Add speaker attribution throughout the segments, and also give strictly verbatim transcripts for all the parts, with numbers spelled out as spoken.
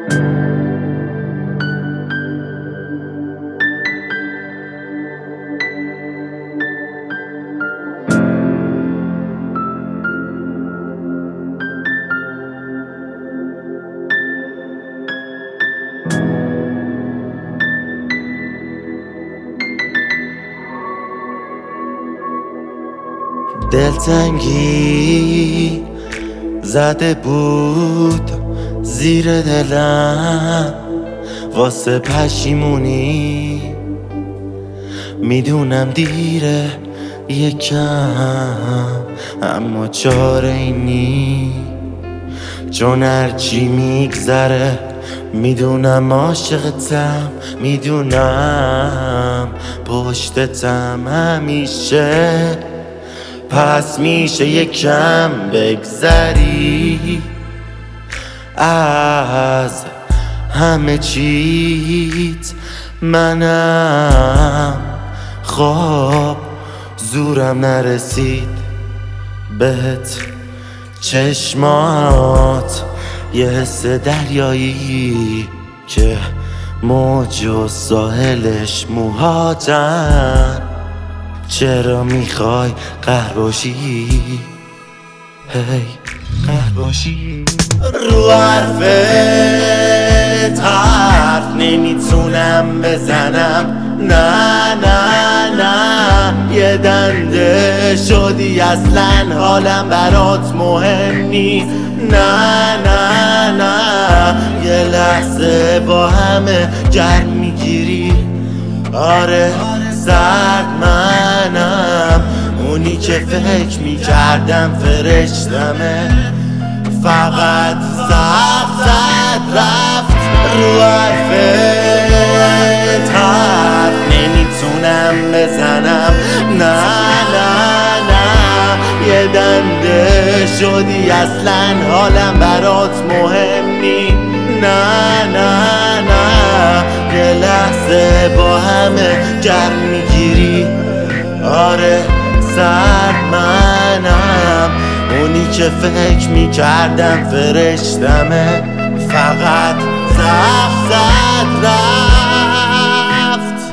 Speaker 1: دلتنگی زده بود زیر دلم واسه پشیمونی، میدونم دیره یکم اما چاره اینی، چون هرچی میگذره میدونم عاشقتم، میدونم پشتتم همیشه، پس میشه یکم بگذری از همه چیت. منم خب زورم نرسید بهت، چشمات یه حس دریایی که موج و ساحلش موهاتن. چرا میخوای قهر باشی؟ هی قهر باشی؟ رو حرفت حرف نمیتونم بزنم، نه نه نه یه دنده شدی اصلا حالم برات مهم نیست، نه نه نه یه لحظه با همه گرم میگیری. آره سرد منم، اونی که فکر میکردم فرشتمه، فقط سخت رفت رو حرفت حرف نمیتونم بزنم، نه نه نه یه دنده شدی اصلا حالم برات مهم نی، نه نه نه یه لحظه با همه گرم میگیری. آره سرد منم، اونی که فکر میکردم فرشتمه، فقط زخم زد رفت.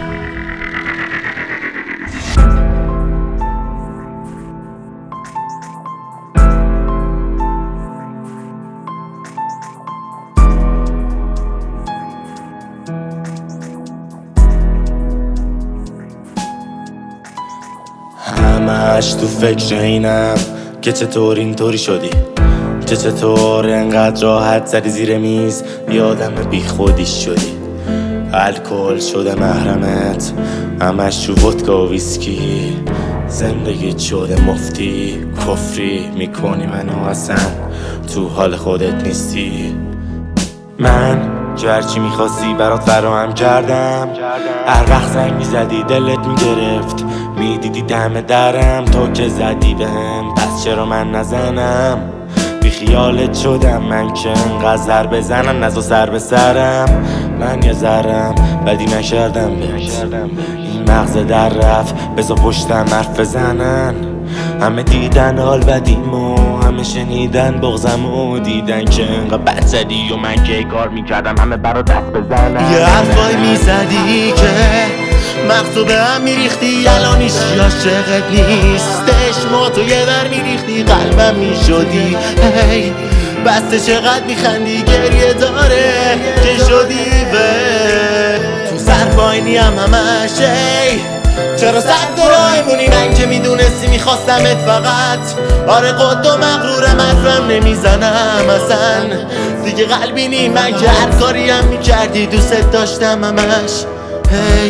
Speaker 1: همش تو فکر اینم که چطور اینطوری شدی، که چطور انقدر راحت زدی زیر میز یادم بی خودی شدی. الکل شده محرمت، همش تو ودکا و ویسکی، زندگی شده مفتی، کفری میکنی منو اصلا تو حال خودت نیستی. من که هرچی میخواستی برات فراهم کردم، هر وقت زنگ میزدی دلت میگرفت، میدیدی دم درم تو که زدی بهم، پس چرا من نزنم؟ بی خیالت شدم من که انقدر زر بزنم، نزا سر به سرم، من یه ذرم بدی نکردم بهت، این مغز در رفت بزا پشتم حرف بزنن. همه دیدن حال بدیمو، همه شنیدن بغضم و دیدن که انقدر بد زدی و من که کار میکردم همه برا دست بزنن. یه حرفای میزدی که مغزو به هم میریختی، الانیش عاشقت نیستش، ما تو یه بر میریختی قلبم میشدی. هی بسته چقدر میخندی گریه داره که شدی به تو سر پایینی هم همش. ای چرا صد درایمونی، من که میدونستی میخواستمت فقط. آره قد و مغرورم حرفم نمیزنم اصلا دیگه قلبی نی، من که هر کاری هم میکردی دوست داشتم همش. هی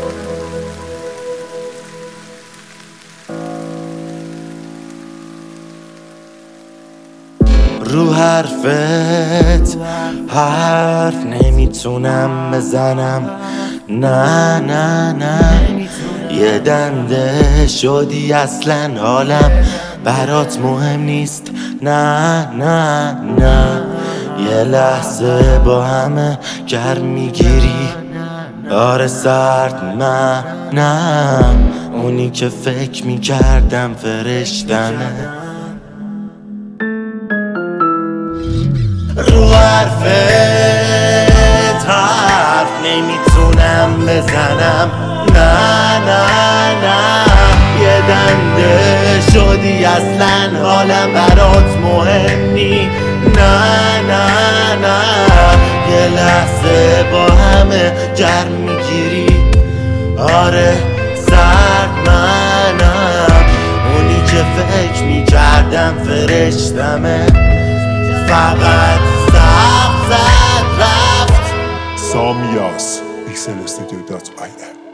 Speaker 1: رو حرفت حرف نمیتونم بزنم، نه نه نه یه دنده شدی اصلا حالم برات مهم نیست، نه نه نه یه لحظه با همه گرم میگیری. آره سرد منم، اونی که فکر میکردم فرشتمه. رو حرفت بزنم. نه نه نه یه دنده شدی اصلا حالم برات مهم نی. نه نه نه یه لحظه با همه گرم میگیری. آره سرد منم اونی که فکر میکردم فرشتمه، فقط سخت زد رفت.
Speaker 2: سامیاس پیکسل استودیو دات آی ام